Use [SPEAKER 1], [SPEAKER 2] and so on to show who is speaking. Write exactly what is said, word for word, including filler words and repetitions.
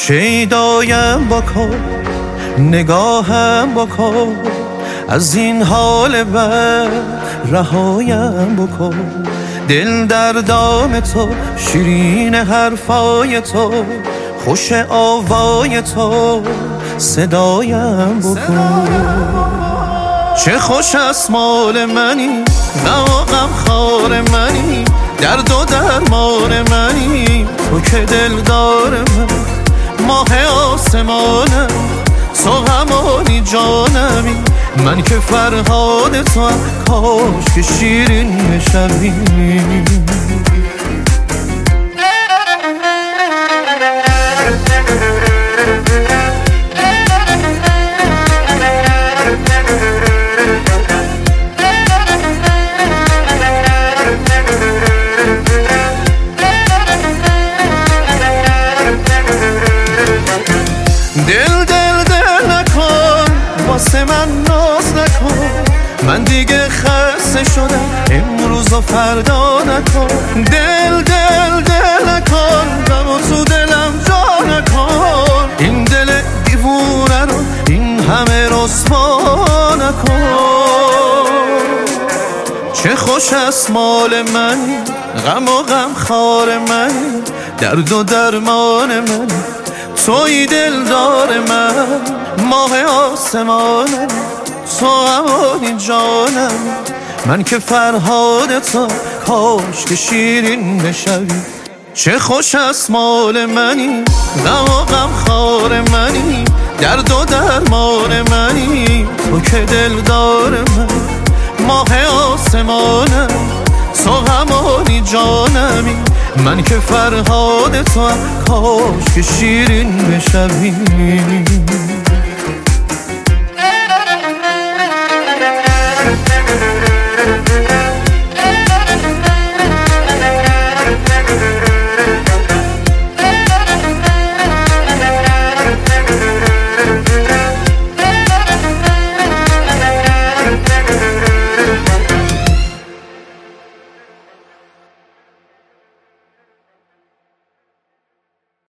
[SPEAKER 1] شیدایم بکن، نگاهم بکن، از این حال بد رهایم بکن. دل در دام تو، شیرین حرفای تو، خوش آوای تو، صدایم بکن. چه خوش است مال منی، غم و غمخوار منی، درد و درمان منی. تو که دلدار من، ماه آسمانم، تو غمانی جانمی. من که فرهاد تو هم، کاش که شیرین بشوی. دل دل دل نکن، واسه من ناز نکن، من دیگه خسته شدم، امروز و فردا نکن. دل دل دل نکن، غم و تو دلم جا نکن، این دل دیوونه رو این همه رسوا نکن. چه خوش است مال منی، غم و غمخوار منی، درد و درمان منی. توی دلدار من، ماه آسمانم، تو امانی جانم. من که فرهاد تو، کاش که شیرین بشوی. چه خوش است مال منی، غم و غمخوار منی، درد و درمان منی. تو که دلدار من، ماه آسمانم، تو غمانی جانمی. من که فرهاد تو هم، کاش که شیرین بشوی.